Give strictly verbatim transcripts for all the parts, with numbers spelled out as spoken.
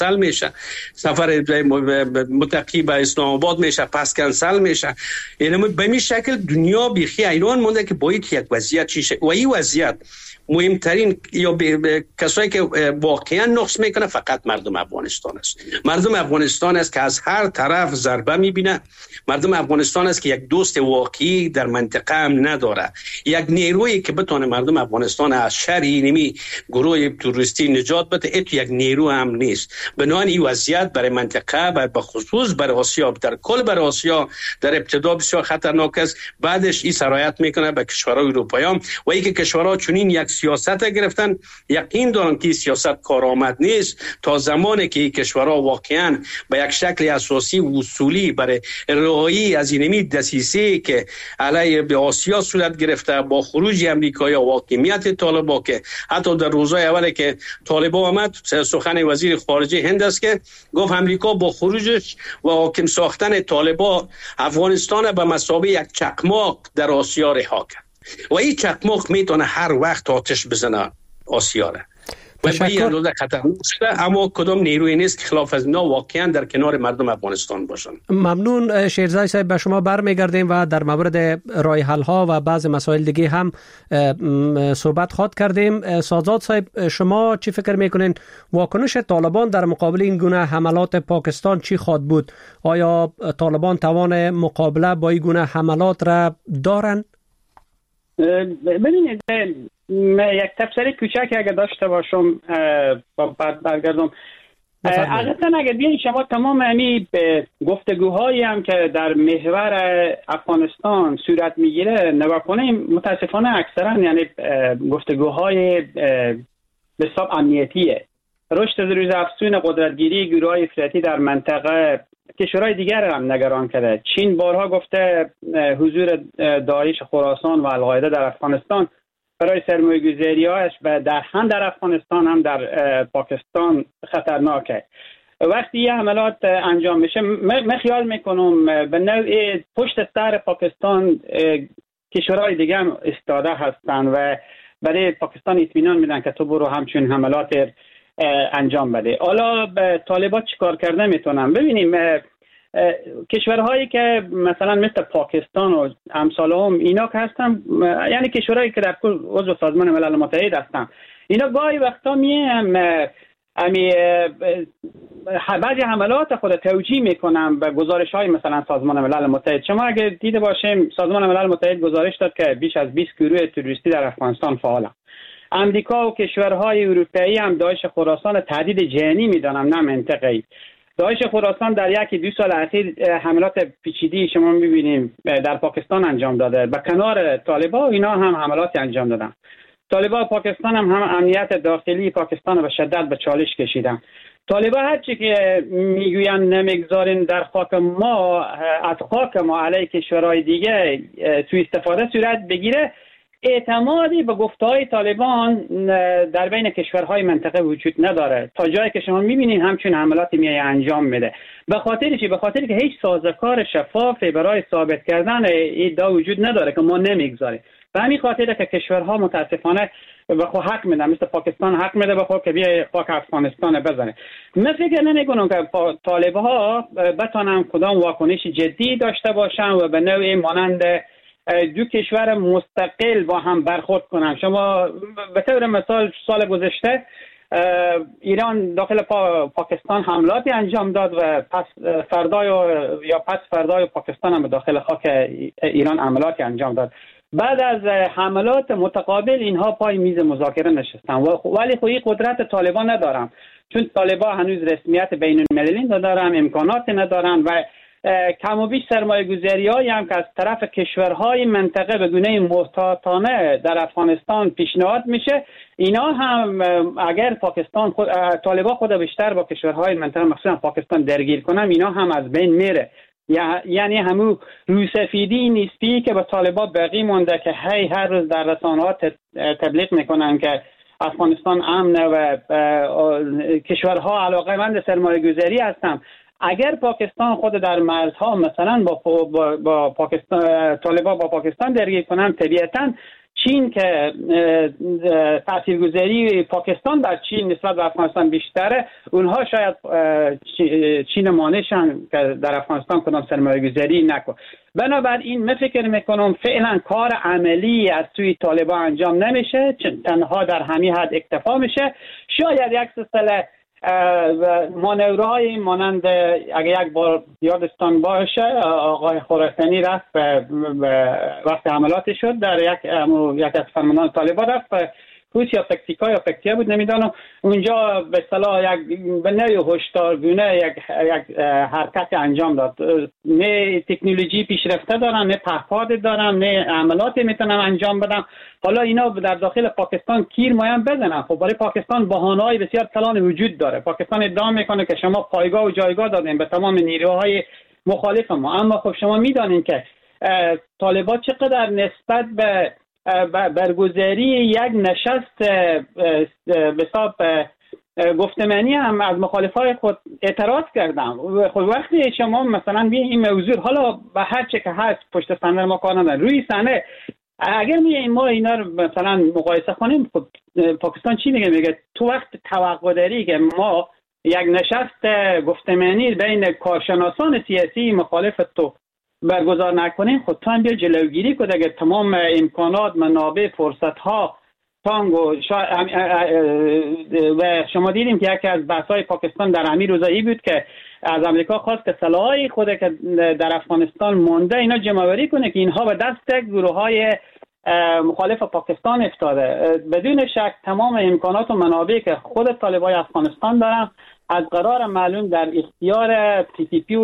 کنسل میشه، سفر متقی به اسلام آباد میشه پس کنسل میشه. یعنی به این شکل دنیا بیخی ایران مونده که باید یک وضعیت چیشه و این وضعیت مهمترین یا کسایی که واقعا نقص میکنه فقط مردم افغانستان است. مردم افغانستان است که از هر طرف ضربه میبینه. مردم افغانستان است که یک دوست واقعی در منطقه هم نداره. یک نیرویی که بتونه مردم افغانستان از شر اینمی گروه توریستی نجات بده ات یک نیرو هم نیست. بنابراین این وضعیت برای منطقه و به خصوص برای آسیا در کل برای آسیا در ابتدا بسیار خطرناک است. بعدش این سرایت میکنه به کشورهای اروپایی هم و اینکه کشورها چنین یک سیاست گرفتن یقین دارم که سیاست کارآمد نیست تا زمانی که کشورها واقعا به یک شکل اساسی و اصولی برای رهایی از اینمی دسیسه که علیه به آسیا صورت گرفته با خروج امریکایی و حاکمیت طالبان که حتی در روزهای اولی که طالبان آمد سخن وزیر خارجه هند است که گفت امریکا با خروجش و حاکم ساختن طالبان افغانستان به مثابه یک چکماق در آسیا رها کرد و این چکماق میتونه هر وقت آتش بزنه آسیا را و به این اندازه خطرناک شده. اما کدام نیروی نیست که خلاف از اینا واقعا در کنار مردم افغانستان باشن. ممنون شیرزای صاحب. به شما برمیگردیم و در مورد راه حل ها و بعض مسائل دیگه هم صحبت خواهد کردیم. سازاد صاحب، شما چی فکر میکنین واکنش طالبان در مقابل این گونه حملات پاکستان چی خواهد بود؟ آیا طالبان توان مقابله با این گونه حملات را دارن؟ ببینید یک تفسیر کوچک اگر داشته باشم بعد برگردم. اصلا اگر بیاین شما تمام امی گفتگوهایی هم که در محور افغانستان صورت میگیره نگاه کنیم، متاسفانه اکثرا یعنی گفتگوهای به حساب امنیتیه. رشد روز افزون قدرتگیری گروه‌های افراطی در منطقه کشورهای دیگر هم نگران کرده. چین بارها گفته حضور داعش خراسان و القاعده در افغانستان برای سرمایه‌گذاری‌هاش در هم در افغانستان هم در پاکستان خطرناکه. وقتی یه حملات انجام میشه من خیال میکنم به نوع پشت سر پاکستان کشورهای دیگه هم استاده هستن و برای پاکستان اطمینان میدن که تو برو همچون حملات انجام بده. حالا طالبان چیکار کرده میتونن ببینیم. کشورهایی که مثلا مثل پاکستان و امثال هم اینا که هستن، یعنی کشورهایی که در کل عضو سازمان ملل متحد هستن، اینا گاهی وقتا میام امی بعضی حملات خود توجیه میکنن به گزارش های مثلا سازمان ملل متحد. شما اگه دیده باشیم سازمان ملل متحد گزارش داد که بیش از بیست گروه تروریستی در افغانستان فعالن. امریکا و کشورهای اروپایی هم داعش خراسان تهدید جهانی میدانن نه منطقه‌ای. داعش خراسان در یکی دو سال اخیر حملات پیچیده‌ای شما می‌بینیم در پاکستان انجام داده. به کنار طالبان اینا هم حملات انجام دادن. طالبان پاکستان هم هم امنیت داخلی پاکستان رو به شدت به چالش کشیدن. طالبان هرچی که میگویند نمیگذارین در خاک ما از خاک ما علیه کشورهای دیگه سوء استفاده صورت بگیره، اعتمادی به گفته‌های طالبان در بین کشورهای منطقه وجود نداره. تا جایی که شما می‌بینین همچون حملات میای انجام میده. به خاطر چی؟ به خاطر که هیچ سازوکار شفافی برای ثابت کردن ادعا وجود نداره که ما نمیگذاریم. به همین خاطر که کشورها متاسفانه به خود حق میدن، مثل پاکستان حق میده به خود که بیای خاک افغانستان بزنه. من فکر نمی‌کنم که طالب‌ها بتونن کدام واکنش جدی داشته باشن و به نوعی مانند دو کشور مستقل با هم برخورد کنن. شما به طور مثال سال گذشته ایران داخل پا پاکستان حملاتی انجام داد و پس فردای یا پس فردای پاکستان هم داخل خاک ایران حملاتی انجام داد. بعد از حملات متقابل اینها پای میز مذاکره نشستن ولی خب این قدرت طالبان ندارن، چون طالبان هنوز رسمیت بین المللی ندارن، امکانات ندارن و کم و بیش سرمایه گذاری هایی هم که از طرف کشورهای منطقه به گونه محتاطانه در افغانستان پیشنهاد میشه، اینا هم اگر پاکستان خود طالبان خود بیشتر با کشورهای منطقه مخصوصا پاکستان درگیر کنن اینا هم از بین میره. یعنی همون روسفیدی نیستی که به طالبان باقی مونده که هی هر روز در رسانه‌ها تبلیغ میکنن که افغانستان امنه و کشورها علاقه‌مند سرمایه‌گذاری هستن. اگر پاکستان خود در مرزها مثلا با با, با پاکستان طالبان با پاکستان درگیر کنن، طبیعتاً چین که تاثیرگذاری پاکستان در چین نسبت به افغانستان بیشتره، اونها شاید چین مانعشن که در افغانستان کدام سرمایه‌گذاری نکنه. بنابراین من فکر میکنم فعلا کار عملی از سوی طالبان انجام نمیشه، تنها در همین حد اکتفا میشه. شاید یک سلسله مانورهای مانند اگر یک بار یادستان باشه آقای خراسانی رفت وقت حملات شد در یک یک از فرماندهان طالبان رفت روس یا پکتیکا یا پکتیا بود نمیدانم، اونجا به اصطلاح یک به نوع هشدارگونه یک یک حرکت انجام داد. نه تکنولوژی پیشرفته دارن، نه پهپاد دارن، نه عملات میتونن انجام بدن. حالا اینا در داخل پاکستان کیر مایم بزنن. خب برای پاکستان بهانه‌های بسیار کلان وجود داره. پاکستان ادعا میکنه که شما پایگاه و جایگاه دادین به تمام نیروهای مخالف ما، اما خب شما میدانین که طالبان چقدر نسبت به برگزاری یک نشست به حساب گفتمانی هم از مخالفای خود اعتراض کردم. خب وقتی شما مثلا بی این موضوع حالا به هر چه که هست پشت صحنه ما کار ندارن، روی صحنه اگر می ما اینا رو مثلا مقایسه کنیم، خب پاکستان چی میگه؟ میگه تو وقت توقع داری که ما یک نشست گفتمانی بین کارشناسان سیاسی مخالف تو برگزار نکنین، خود تو هم بیا جلوگیری کنه که تمام امکانات، منابع، فرصت ها تانگ و, شا... و شما دیدیم که یکی از بحث‌های پاکستان در همین روزایی بود که از امریکا خواست که سلاح‌های خود که در افغانستان مونده اینا جمع‌آوری کنه که اینها به دست گروه‌های مخالف پاکستان افتاده. بدون شک تمام امکانات و منابعی که خود طالبان افغانستان دارن از قرار معلوم در اختیار پی پی پی و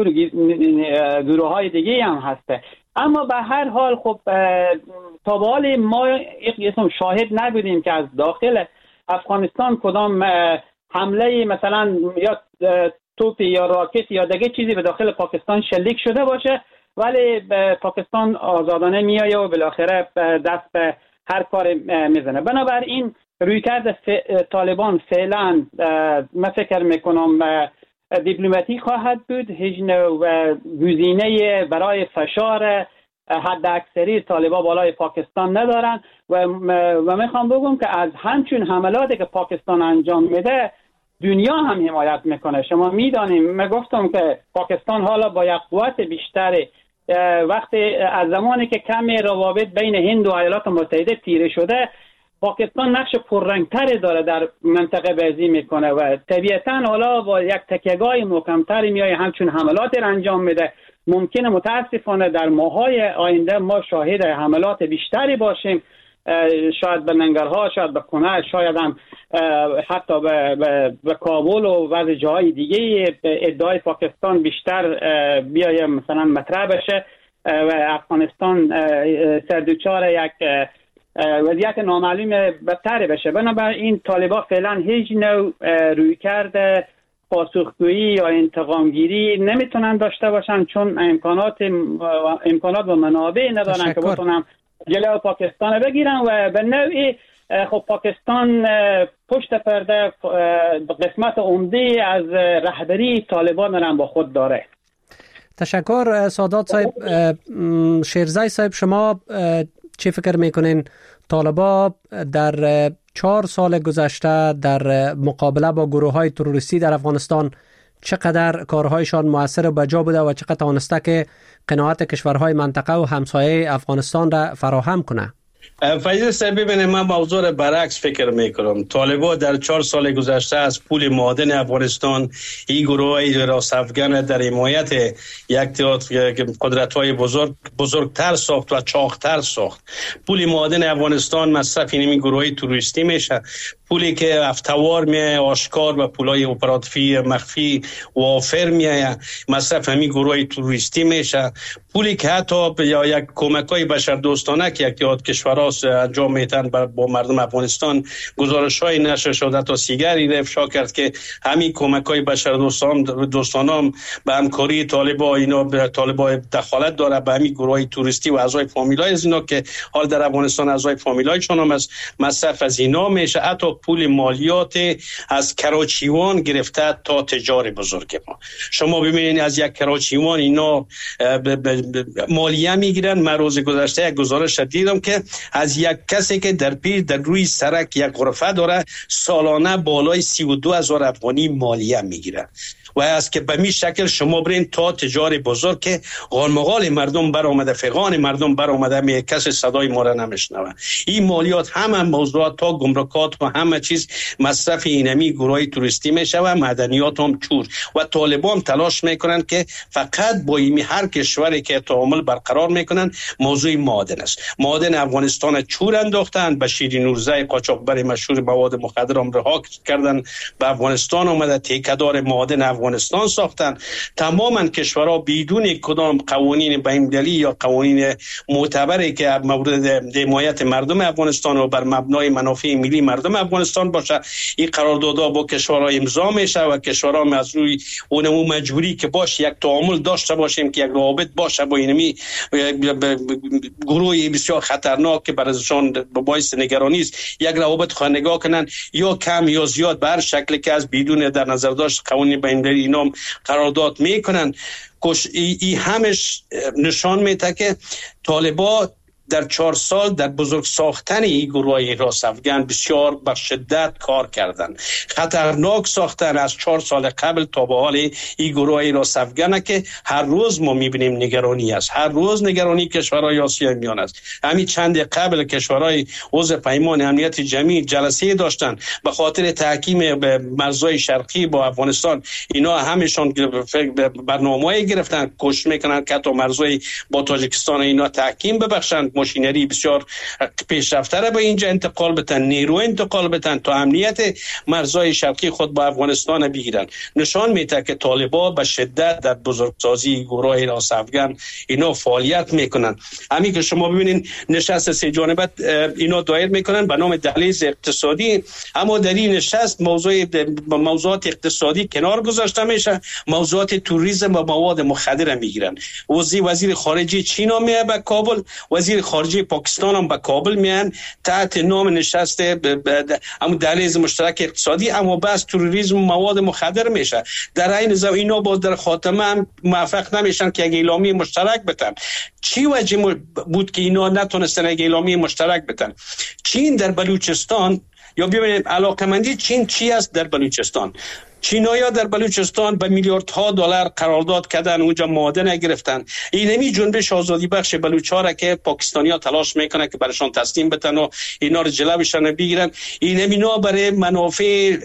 گروه های دیگه هم هسته. اما به هر حال خب تا به حال ما اسم شاهد نبودیم که از داخل افغانستان کدام حمله مثلا یا توپ یا راکت یا دیگه چیزی به داخل پاکستان شلیک شده باشه، ولی به پاکستان آزادانه میایه و بالاخره دست به هر کار میزنه. بنابراین رویکرد طالبان فعلا من فکر میکنم دیپلماتی خواهد بود. هیچ نوع گزینه برای فشار حد اکثری طالبان بالای پاکستان ندارن و و میخوام بگم که از همچون حملاتی که پاکستان انجام میده دنیا هم حمایت میکنه. شما میدانیم من گفتم که پاکستان حالا با یک قوت بیشتری وقتی از زمانی که کمی روابط بین هند و ایالات متحده تیره شده، پاکستان نقش پررنگتری داره در منطقه بازی میکنه و طبیعتاً حالا با یک تکیه‌گاه محکم‌تری میای همچون حملات را انجام میده. ممکنه متاسفانه در ماهای آینده ما شاهد حملات بیشتری باشیم، شاید به ننگرها، شاید به کنه، شاید هم حتی به, به, به کابل و بعضی جاهای دیگه ادعای پاکستان بیشتر بیایه مثلا مطرح بشه و افغانستان سردوچار یک وضعیت نامعلوم بدتر بشه. بنابراین طالبان فعلا هیچ نوع روی کرده پاسخگویی یا انتقامگیری نمیتونن داشته باشن، چون امکانات امکانات و منابع ندارن که بتونن جلو پاکستان بگیرن و به نوعی خب پاکستان پشت پرده قسمت عمده از رهبری طالبان هم با خود داره. تشکر سادات صاحب. شیرزای صاحب، شما چی فکر میکنین طالبان در چهار سال گذشته در مقابله با گروه های تروریستی در افغانستان چقدر کارهایشان مؤثر و بجا بوده و چقدر توانسته که قناعت کشورهای منطقه و همسایه افغانستان را فراهم کنه؟ فیض صاحب ببینید، من موضوع برعکس فکر میکنم. طالبان در چهار سال گذشته از پول معادن افغانستان این گروه راست افغان در حمایت یک قدرت‌های بزرگ بزرگتر ساخت و چاقتر ساخت. پول معادن افغانستان مصرف این گروه تروریستی میشه، پولی که افتوار میایه آشکار و پولای اپراتیفی مخفی وافر میایه مصرف همین گروه تروریستی میشه، پولی که حتی یا یک کمک‌های بشردوستانه که یک یاد کشورها انجام میتن با مردم افغانستان، گزارش‌های نشر شده تا سیگاری را افشا کرد که همین کمک‌های بشردوستان دوستانام به همکاری طالبان اینا به طالبان دخالت داره به همین گروه تروریستی و اعضای فامیلای از اینا که حال در افغانستان اعضای فامیلایشون هم از مصرف از اینا میشه. حتی پول مالیات از کراچیوان گرفته تا تجار بزرگ ما. شما ببینید از یک کراچیوان اینا مالیه میگیرن. من روز گذشته یک گزارش دیدم که از یک کسی که در پیر در روی سرک یک غرفه داره سالانه بالای سی و دو هزار افغانی مالیه میگیره. و از که به می شکل شما برین تا تجار بزرگ که غالمغال مردم بر آمده، فقان مردم بر آمده، می کسی صدای ما را نمیشنوه. این مالیات همه موضوعات تا گمرکات و همه چیز مصرف اینمی گروه توریستی میشه و مدنیات هم چور. و طالبان تلاش میکنن که فقط با این هر کشوری که تعامل برقرار میکنن موضوع معادن است. معادن افغانستان چور انداختن. بشیر نورزی قاچاقبر مشهور مواد مخدر هم رها کردن، به افغانستان اومده، تیکدار معادن افغانستان ساختن. تماما کشورها بدون کدام قوانین بین‌المللی یا قوانین معتبری که مورد حمایت مردم افغانستان و بر مبنای منافع ملی مردم افغانستان باشه، این قراردادها با کشورها امضا میشه و کشورها از روی اونمو مجبوری که باشه یک تعامل داشته باشیم که یک روابط باشه با اینمی گروه بسیار خطرناک که برایشان باعث نگرانی است، یک روابط خود نگاه کنن یا کم یا زیاد به هر شکلی که از بدون در نظر داشت قوانین بین‌المللی اینا قرارداد میکنن. ای, ای همش نشان میده که طالبان در چهار سال در بزرگ ساختن این گروه راست افغان بسیار به شدت کار کردن. خطرناک ساختن از چهار سال قبل تا به حال این گروه راست افغان که هر روز ما میبینیم نگرانی است. هر روز نگرانی کشورهای آسیای میان است. همین چند قبل کشورهای عضو پیمان امنیت جمعی جلسه داشتن به خاطر تحکیم مرزهای شرقی با افغانستان. اینا همشون برنامه‌ای گرفتن کوشش میکنن که تا مرزهای با تاجیکستان اینا تحکیم ببخشن، ماشینری بسیار پیشرفته را به اینجا انتقال بدن، نیرو انتقال بدن تا امنیت مرزهای شرقی خود با افغانستان بگیرن. نشان میده که طالبان به شدت در بزرگسازی گروه راست افغان اینا فعالیت میکنن. همین که شما ببینید نشست سه جانبه اینا دایر میکنن به نام دهلیز اقتصادی، اما در این نشست موضوع موضوعات اقتصادی کنار گذاشته میشه، موضوعات توریسم و مواد مخدر میگیرن. وزیر وزیر خارجه چین میاد به کابل، وزیر خارجه پاکستان هم به کابل میان تحت نام نشست اما دهلیز مشترک اقتصادی، اما بس تروریسم مواد مخدر میشه. در این زمان اینا با در خاتمه هم موفق نمیشن که یک اعلامیه مشترک بتن. چی وجه بود که اینا نتونستن یک اعلامیه مشترک بتن؟ چین در بلوچستان، یا ببینید علاقمندی چین چی است در بلوچستان. چینایا در بلوچستان به میلیاردها دلار قرارداد کردن، اونجا معادن گرفتن. اینمی جنبش آزادی بخش بلوچ‌ها را که پاکستانی‌ها تلاش میکنه که برشان تسلیم بتن و اینا رو جلوشان بگیرن، اینمی نا برای منافع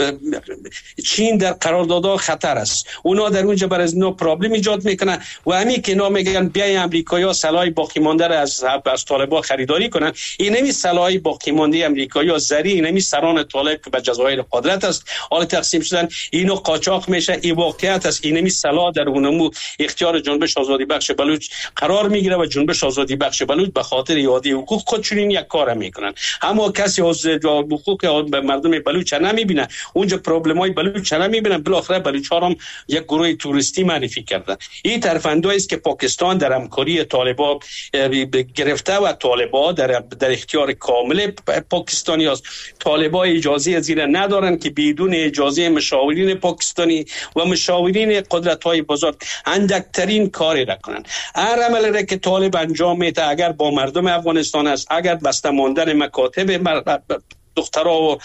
چین در قراردادها خطر است. اونا در اونجا برای از نو پرابلم ایجاد میکنن و همین که اینا میگن بیای امریکایی‌ها سلاح باقی مانده را از از طالبان خریداری کنن، اینمی سلاح باقی مانده امریکایی‌ها زری، اینمی سران طالب که به جزایر قدرت است حال تقسیم شدن، اینو قاچاق میشه. این واقعیت است. اینمی سلاح در اونمو اختیار جنبش آزادی بخش بلوچ قرار میگیره و جنبش آزادی بخش بلوچ به خاطر یادی حقوق خودشون این یک کار میکنن. اما کسی از حقوق به مردم بلوچ نمیبینه، اونجا پروبلمای بلوچ نمیبینن. بالاخره بلوچ‌ها هم یک گروه توریستی معرفی کردن. این ترفندایی است که پاکستان در همکاری طالبان گرفته و طالبان در در اختیار کامل پاکستانی است. طالبان اجازه زیر ندارن که بدون اجازه مشاورین پاکستانی و مشاورین قدرت‌های بزرگ اندکترین کاری را کنند. هر عملی را که طالب انجام میده اگر با مردم افغانستان است، اگر بسته ماندن مکاتب دخترها و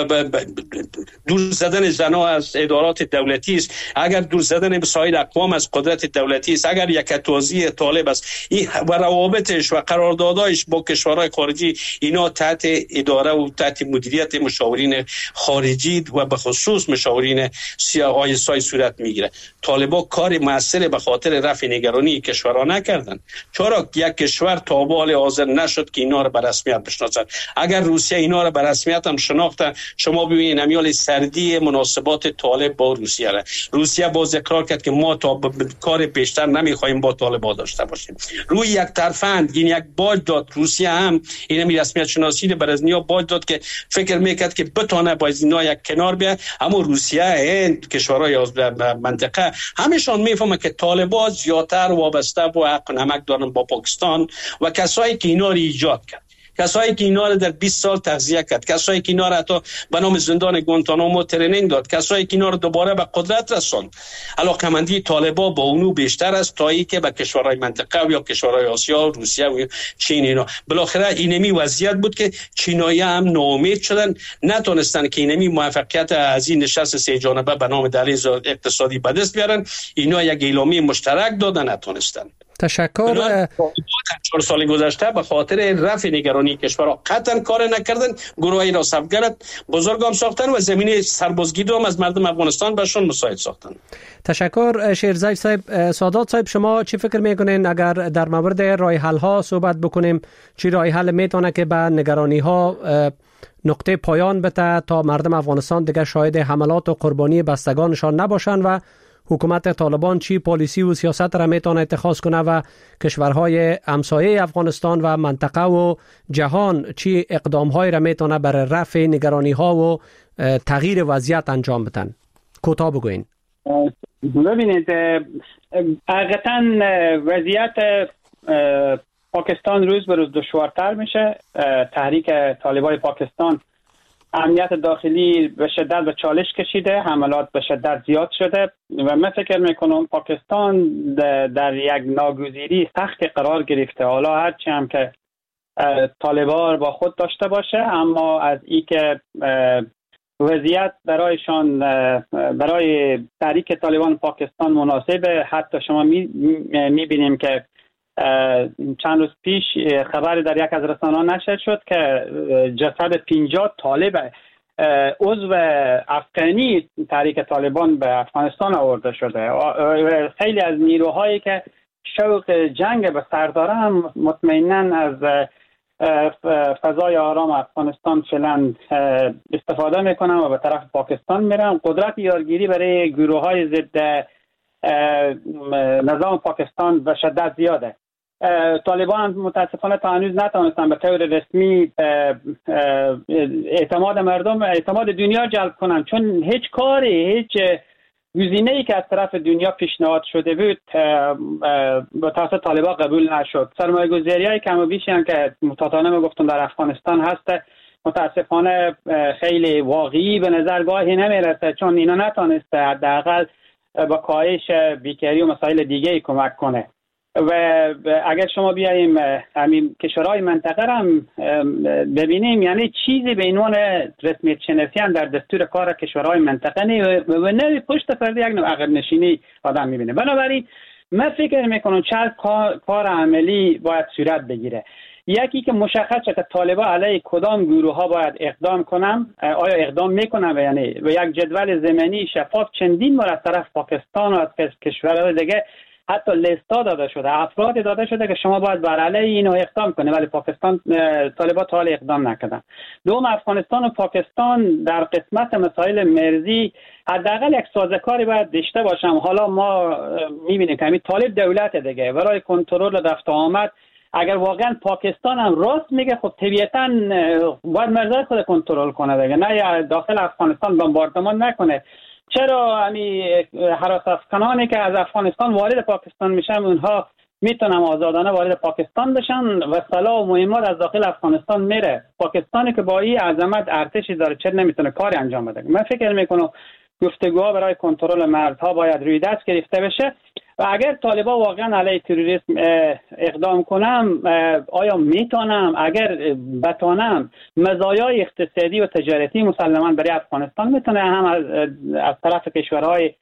دور زدن زنها از ادارات دولتی است، اگر دور زدن سایر اقوام از قدرت دولتی است، اگر یک توزیع طالب است، این و روابطش و قراردادایش با کشورهای خارجی اینا تحت اداره و تحت مدیریت مشاورین خارجی و به خصوص مشاورین سیاسی سای صورت میگیره. طالبان کار موثر به خاطر رفع نگرانی کشورها نکردن. چرا یک کشور تا به حال حاضر نشد که اینا را به رسمیت بشناسد؟ اگر روسیه اینا را به رسمیت هم شناختن، شما ببینید امیال سردی مناسبات طالب با روسیه را. روسیه باز اقرار کرد که ما تا کار بیشتر نمیخوایم با طالبان داشته باشیم. روی یک طرفند این یک باج داد. روسیه هم این می رسمیت شناسی بر از نیا باج داد که فکر میکرد که بتونه با اینا یک کنار بیاد، اما روسیه هند کشورهای از منطقه همشون میفهمن که طالبان زیاتر وابسته با حق نمک دارن با پاکستان و کسایی که اینا رو ایجاد کرد. کسایی که اینا رو در بیست سال تغذیه کرد، کسایی که اینا رو حتی به نام زندان گوانتانامو ترینینگ داد، کسایی که اینا رو دوباره به قدرت رساند. علاقمندی طالبان با اونو بیشتر است تا اینکه به کشورهای منطقه و یا کشورهای آسیا، روسیه و چین اینا. بالاخره اینمی وضعیت بود که چینایی‌ها هم ناامید شدن، نتونستن که اینمی موفقیت از این نشست سه جانبه به نام دهلیز اقتصادی به دست بیارن. اینا یک اعلامیه مشترک دادن، نتونستن. تشکر. چهار سال گذشته به خاطر رفع نگرانی کشورها قطعا کار نکردن، گروهی را سبگرد بزرگ هم ساختن و زمینه سربازگیری هم از مردم افغانستان برشون مساعد ساختن. تشکر شیرزای صاحب. سادات صاحب، شما چی فکر میکنین اگر در مورد راه حل ها صحبت بکنیم، چی راه حل میتونه که به نگرانی ها نقطه پایان بده تا مردم افغانستان دیگه شاهد حملات و قربانی بستگانشان نباشن و حکومت طالبان چی پالیسی و سیاست را میتونه اتخاذ کنه و کشورهای همسایه افغانستان و منطقه و جهان چی اقدامهای را میتونه برای رفع نگرانی ها و تغییر وضعیت انجام بدن؟ کوتاه بگوین. ببینید، حقیقتا وضعیت پاکستان روز به روز دشوارتر میشه. تحریک طالبان پاکستان امنیت داخلی به شدت به چالش کشیده، حملات به شدت زیاد شده و من فکر میکنم پاکستان در یک ناگزیری سخت قرار گرفته. حالا هرچی هم که طالبان با خود داشته باشه، اما از ای که وضعیت برایشان برای تحریک طالبان پاکستان مناسبه. حتی شما میبینیم که چند روز پیش خبر در یک از رسانه‌ها نشر شد که جسد پنجاه طالب عضو افغانی تحریک طالبان به افغانستان آورده شده. خیلی از نیروهایی که شوق جنگ به سر داره هم مطمئناً از فضای آرام افغانستان فعلا استفاده میکنن و به طرف پاکستان میرن. قدرت یارگیری برای گروه‌های ضد نظام پاکستان به شدت زیاده. طالبان متاسفانه تا هنوز نتوانستن به طور رسمی اعتماد مردم، اعتماد دنیا جلب کنن، چون هیچ کاری، هیچ گزینه‌ای که از طرف دنیا پیشنهاد شده بود به توسط طالبان قبول نشد. سرمایه‌گذاری‌های کم و بیشی هم که متعاطانه میگفتم در افغانستان هست، متاسفانه خیلی واقعی به نظرگاهی نمیرسه، چون اینا نتونسته حداقل با کاهش بیکاری و مسائل دیگه کمک کنه. و اگر شما بیاییم همین کشورهای منطقه هم ببینیم، یعنی چیزی به عنوان رسمیت شناسی هم در دستور کار کشورهای منطقه نیست و نوی پشت پرده یک نوع عقب نشینی آدم میبینه. بنابراین من فکر میکنم چند کار عملی باید صورت بگیره. یکی که مشخص شد که طالبان علیه کدام گروه ها باید اقدام کنم، آیا اقدام میکنم و یعنی و یک جدول زمانی شفاف چندین بار از طرف پاکستان و از کشورهای دیگه حتی لیستا داده شده، افراد داده شده که شما باید بر علیه اینو اقدام کنه، ولی پاکستان طالبان تا حالا اقدام نکردن. دوم، افغانستان و پاکستان در قسمت مسائل مرزی حداقل یک سازوکاری باید داشته باشم. حالا ما میبینیم که همین طالب دولت دیگه برای کنترل رفت و آمد، اگر واقعا پاکستان هم راست میگه خب طبیعتاً باید مرزهای خود کنترل کنه دیگه، نه داخل افغانستان بمباردمان نکنه. چرا همی حراس افغانانی که از افغانستان وارد پاکستان میشن اونها میتونن آزادانه وارد پاکستان بشن و سلاح و مهمات از داخل افغانستان میره؟ پاکستانی که با این عظمت ارتشی داره چرا نمیتونه کاری انجام بده؟ من فکر میکنم گفتگوها برای کنترل مرزها باید روی دست گرفته بشه و اگر طالبان واقعا علیه تروریسم اقدام کنم، آیا میتونم اگر بتونم مزایای اقتصادی و تجارتی مسلما برای افغانستان میتونه هم از, از طرف کشورهای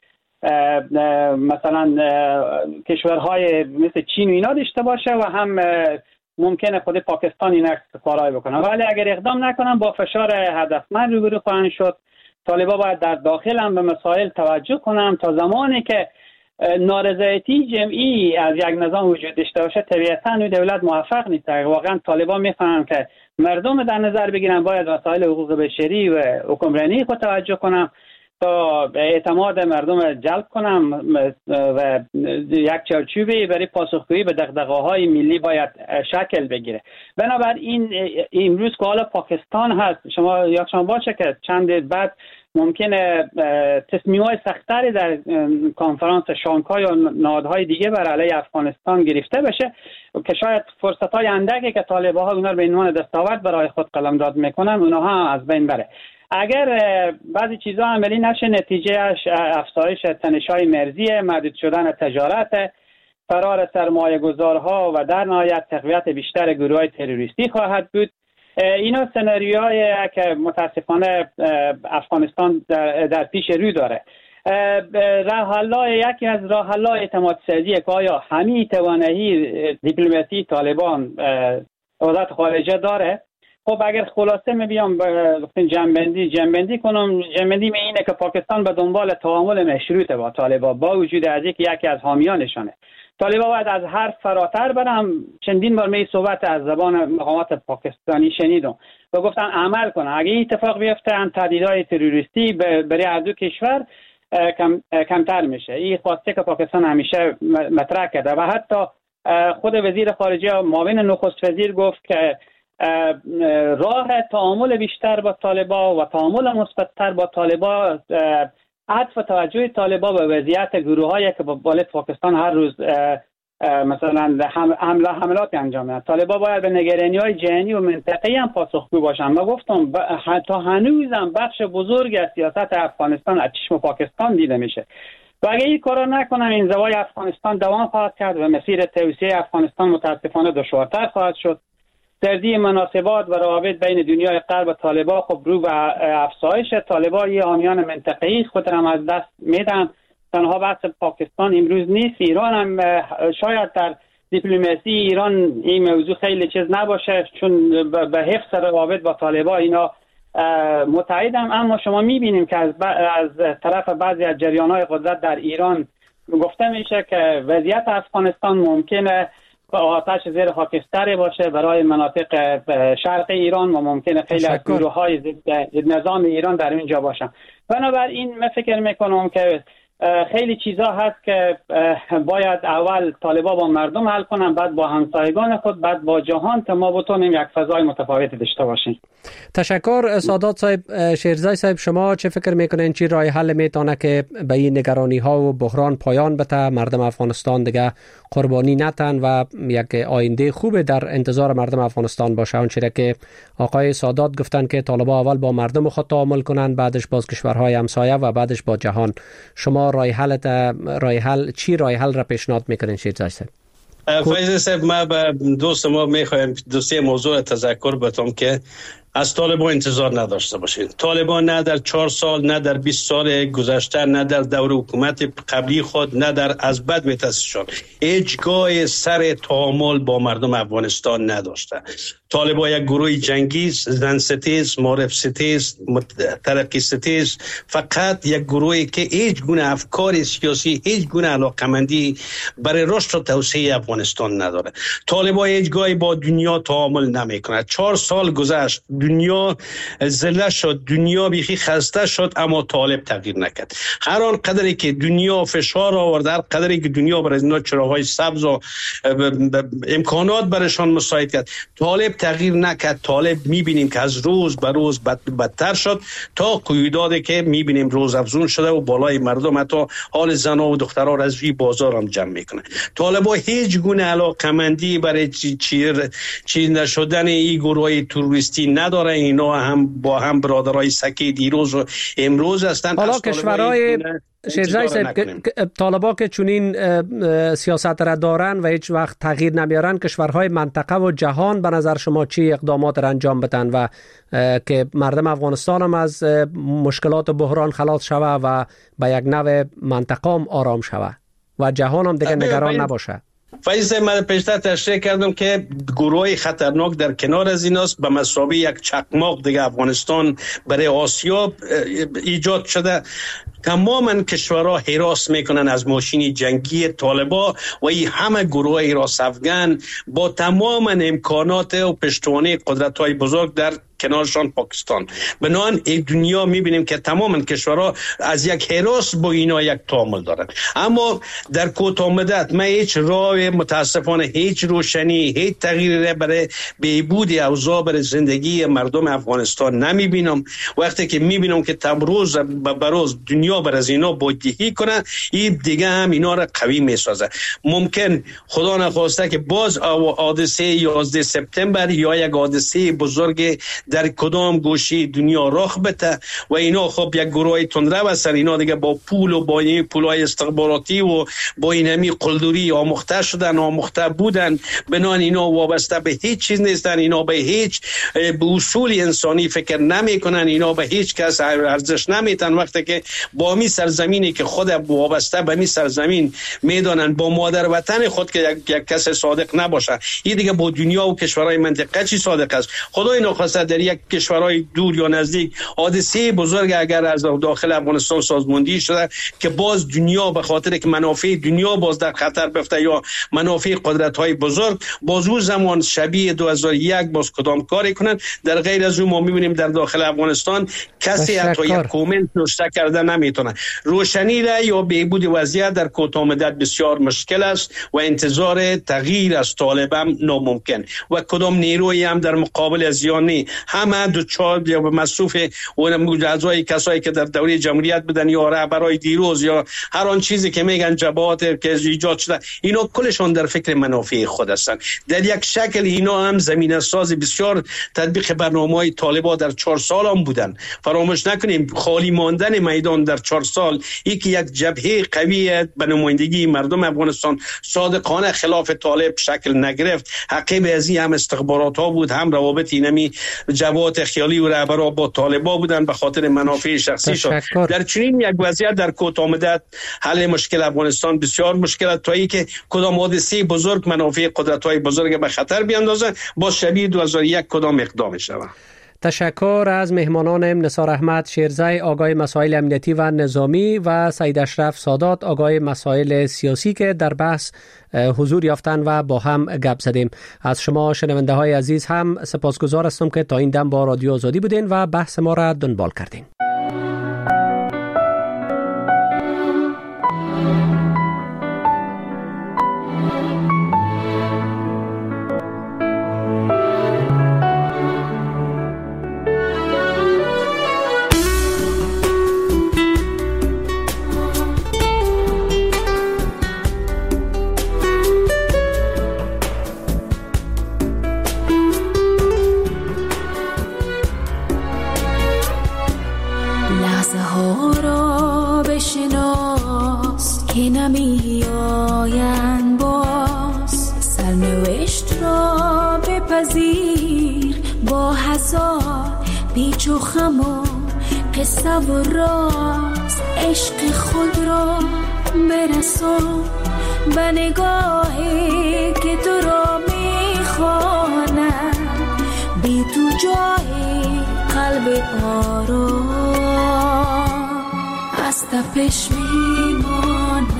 مثلا کشورهای مثل چین و اینا داشته باشه و هم ممکنه خود پاکستان این کارهای بکنه. ولی اگر اقدام نکنم با فشار هدفمند روبرو خواهند شد. طالبان باید در داخل هم به مسائل توجه کنم تا زمانی که نارضایتی جمعی از یک نظام وجود داشته باشه طبیعتاً اون دولت موفق نیست. واقعا طالبان میفهمن که مردم در نظر بگیرن، باید مسائل حقوق بشری و حکمرانی خود توجه کنم تا اعتماد مردم جلب کنم و یک چارچوبی برای پاسخگویی به دغدغه‌های ملی باید شکل بگیره. بنابراین امروز که حالا پاکستان هست، شما یادتون باشه که چند بعد ممکنه تصمیم‌های سخت‌تری در کنفرانس شانگهای و نهادهای دیگه بر علیه افغانستان گرفته بشه که شاید فرصت‌های اندکی که طالبان‌ها اونا رو به عنوان دستاورد برای خود قلمداد میکنن اونها از بین بره. اگر بعضی چیزا عملی نشه نتیجهش افزایش تنش‌های مرزی، محدود شدن تجارت، فرار سرمایه گذارها و در نهایت تقویت بیشتر گروه‌های تروریستی خواهد بود. اینا سناریوهایی که متاسفانه افغانستان در, در پیش رو داره. راه حل یکی از راه حل‌های اعتماد سازی که آیا همین توانایی دیپلماسی طالبان وزارت خارجه داره. خب اگر خلاصه می بیام جنبندی جنبندی کنم جنبندی می اینه که پاکستان به دنبال تعامل مشروط با طالبان با وجود از اینکه یکی از حامیانشانه. طالبان باید از حرف فراتر برم. چندین بار می صحبت از زبان مقامات پاکستانی شنیدم و گفتن عمل کنن. اگه این اتفاق بیفته ان تهدیدهای تروریستی برای هر دو کشور کم کمتر میشه. این خواسته که پاکستان همیشه مطرح کرده و حتی خود وزیر خارجه معاون نخست وزیر گفت که راه تعامل بیشتر با طالبان و تعامل مثبت‌تر با طالبان عطف توجه طالبان به وضعیت گروه‌هایی که با بالای پاکستان هر روز مثلا حمله حملات انجام میدن. طالبان باید به نگرانی‌های جهانی و منطقه‌ای هم پاسخگو باشن. ما گفتم تا هنوزم بخش بزرگ از سیاست افغانستان از چشم پاکستان دیده میشه و اگه این کارا نکنن این زوای افغانستان دوام خواهد کرد و مسیر توسعه افغانستان متاسفانه دشوارتر خواهد شد. سردی مناسبات و روابط بین دنیای غرب و طالبان خب رو به افزایش. طالبان یه حامیان منطقه‌ای خود را از دست میدن. تنها بحث پاکستان امروز نیست، ایران هم شاید در دیپلماسی ایران این موضوع خیلی چیز نباشه چون به حفظ روابط با طالبان اینا متحدم. اما شما میبینیم که از, از طرف بعضی از جریان‌های قدرت در ایران گفته میشه که وضعیت افغانستان ممکنه آتش زیر خاکستری باشه برای مناطق شرق ایران و ممکنه خیلی از گروه‌های ضد نظام ایران در اینجا باشن. بنابراین من فکر میکنم که خیلی چیزا هست که باید اول طالبان با مردم حل کنن، بعد با همسایگان خود، بعد با جهان تا ما بتونیم یک فضای متفاوت داشته باشیم. تشکر. سادات صاحب، شیرزای صاحب، شما چه فکر میکنین چی راه حل میتونه که به این نگرانی ها و بحران پایان بده، مردم افغانستان دیگه قربانی نتن و یک آینده خوب در انتظار مردم افغانستان باشه؟ اونچه که آقای سادات گفتن که طالبان اول با مردم خود تعامل کنن، بعدش باز کشورهای همسایه و بعدش با جهان. شما راه حل راه حل چی راه حل را پیشنهاد میکنین شیرزای صاحب؟ فایز صاحب، ما به دوست ما میخوایم دو سه موضوع تذکر بدم که از طالبان انتظار نداشته باشید. طالبان نه در چهار سال، نه در بیست سال گذشته، نه در دور حکومت قبلی خود، نه در از بد به تاسیسشان هیچگاه سر تعامل با مردم افغانستان نداشته. طالبان یک گروه جنگی، زن ستیز، معرف ستیز، ترقی ستیز، فقط یک گروهی که هیچ گونه افکار سیاسی، هیچ گونه علاقمندی برای رشد و توسعه افغانستان نداره. طالبان هیچگاه با دنیا تعامل نمیکنه. چهار سال گذشت، دنیا ذله شد، دنیا بیخی خسته شد، اما طالب تغییر نکرد. هر آن قدری که دنیا فشار آورد، هر قدری که دنیا برای اینا چراغ‌های سبز و امکانات برایشان مساعد کرد، طالب تغییر نکرد. طالب میبینیم که از روز به روز بد بدتر شد تا قیوداتی که میبینیم روز افزون شده و بالای مردم حتی حال زنها و دخترها را از روی بازار هم جمع میکنه. طالبا هیچ گونه علاقمندی برای چی چیر چی نشدن این گروه تروریستی نداره. اینا هم با هم برادرای سکی دیروز و امروز هستند. حالا کشورهای شیرزای صاحب طالبا که چنین سیاست را دارن و هیچ وقت تغییر نمیارن، کشورهای منطقه و جهان به نظر شما چی اقدامات را انجام بدن و که مردم افغانستان هم از مشکلات و بحران خلاص شوه و به یک نوع منطقه هم آرام شوه و جهان هم دیگه نگران نباشه؟ فایز، من پیشتر تشریح کردم که گروه خطرناک در کنار از ایناست. به مثابه یک چقماق دیگه افغانستان برای آسیا ایجاد شده. تماما کشورها حراس میکنن از ماشین جنگی طالبان و این همه گروه حراس افغان با تمام امکانات و پشتوانه قدرت‌های بزرگ در کنارشان پاکستان. بنابراین این دنیا میبینیم که تمام کشورها از یک هراس با اینا یک تعامل دارند. اما در کوتاه مدت ما هیچ راه متاسفانه هیچ روشنی هیچ تغییری برای بهبود اوضاع برای زندگی مردم افغانستان نمیبینم. وقتی که میبینم که روز به روز دنیا بر از اینا بودجهی کنه، این دیگه هم اینا را قوی میسازه. ممکن خدا نخواسته که باز حادثه یازده سپتامبر یا یک حادثه بزرگ در کدام گوشه دنیا رخ بده و اینا خب یک گروه تندرو و سر اینا دیگه با پول و با این پولای استخباراتی و با این همی قلدری آموخته شدن آموخته بودن. بنان اینا وابسته به هیچ چیز نیستن، اینا به هیچ به اصول انسانی فکر نمی کنن، اینا به هیچ کس ارزش نمیتن. وقتی که با می سرزمینی که خود وابسته به می سرزمین میدانن با مادر وطن خود که یک, یک کس صادق نباشه، این دیگه با دنیا و کشورهای منطقه چی صادق است؟ خدای نخواسته در یک کشورهای دور یا نزدیک حادثه بزرگ اگر از داخل افغانستان سازماندهی شده که باز دنیا به خاطر که منافع دنیا باز در خطر بفته یا منافع قدرت‌های بزرگ باز اون زمان شبیه دو هزار و یک باز کدام کاری کنن. در غیر از اون ما می‌بینیم در داخل افغانستان کسی حتی یک کامنت نوشته کرده نمیتونه. روشنی را یا بهبود وضعیت در کوتاه مدت بسیار مشکل است و انتظار تغییر از طالبان ناممکن و کدام نیرویی هم در مقابل از زیانی همه دو چهار یا مصروف اون مجازای کسایی که در دوره جمهوریت بدن یا رهبرای دیروز یا هر آن چیزی که میگن جبهات که ایجاد شده، اینا کلشون در فکر منافع خود هستند. در یک شکل اینا هم زمینه ساز بسیار تطبیق برنامه‌های طالبان در چهار سال هم بودن. فراموش نکنیم خالی ماندن میدان در چهار سال یکی یک جبهه قوی به نمایندگی مردم افغانستان صادقانه خلاف طالب شکل نگرفت. حقیب از این هم استخبارات ها بود، هم روابط اینمی جبهات خیالی و رهبران با طالبان بودن به خاطر منافع شخصی شد. در چنین یک وضعیت در کوتاه مدت حل مشکل افغانستان بسیار مشکل است تا اینکه کدام حادثه بزرگ منافع قدرت‌های بزرگ به خطر بیاندازه با شبیه دو هزار و یک کدام اقدام شود. تشکر از مهمانانم نثار احمد شیرزی آگاه مسائل امنیتی و نظامی و سید اشرف سادات آگاه مسائل سیاسی که در بحث حضور یافتن و با هم گپ زدیم. از شما شنونده های عزیز هم سپاسگزار هستم که تا این دم با رادیو آزادی بودین و بحث ما را دنبال کردین. نمی آیند باز سرنوشت را بپذیر با هزار پیچ و خم و قصه و راز عشق خود را برسان به نگاهی که تو را می خواند بی تو جای قلب آرام از تپش می ماند.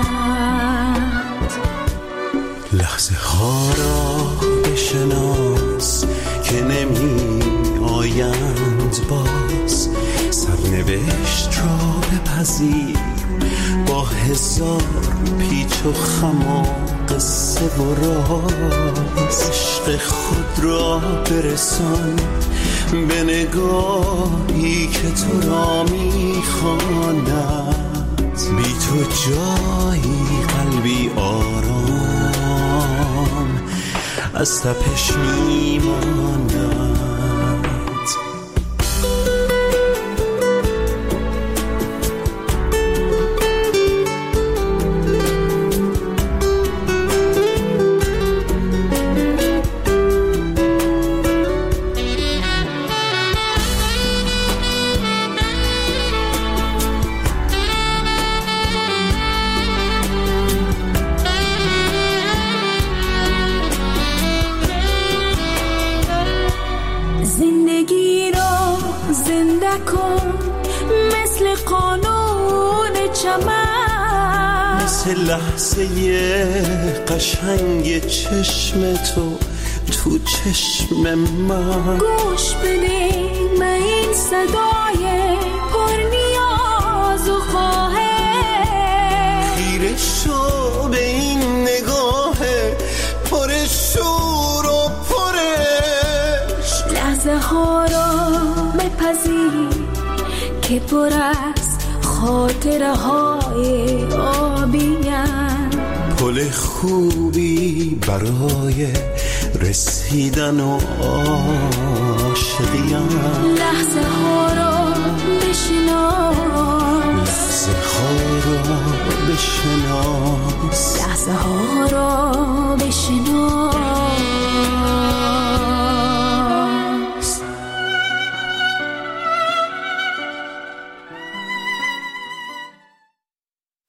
لحظه ها را بشناس که نمی آیند باز سرنوشت را بپذیر با هزار پیچ و خم و قصه و راز عشق خود را برسان به نگاهی که تو را می خواند بی تو جایی قلبی آرام از تپش می ماند. لحظه قشنگ چشم تو تو چشم من. گوش بده به این صدای پر نیاز و خواهش، خیره شو به این نگاه پر شور و پرش. لحظه ها را بپذیر که پر از خاطره های آبیم، پل خوبی برای رسیدن و عاشقیم. لحظه ها را بشناس، لحظه ها را بشناس، لحظه ها را بشناس.